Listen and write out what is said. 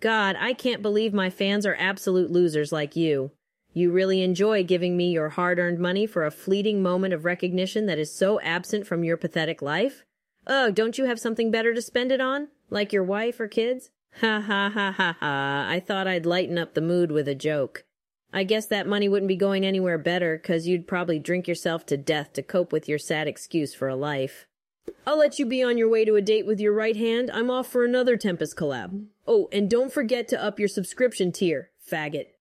God, I can't believe my fans are absolute losers like you. You really enjoy giving me your hard-earned money for a fleeting moment of recognition that is so absent from your pathetic life? Ugh, don't you have something better to spend it on? Like your wife or kids? Ha ha ha ha ha, I thought I'd lighten up the mood with a joke. I guess that money wouldn't be going anywhere better, 'cause you'd probably drink yourself to death to cope with your sad excuse for a life. I'll let you be on your way to a date with your right hand. I'm off for another Tempest collab. Oh, and don't forget to up your subscription tier, faggot.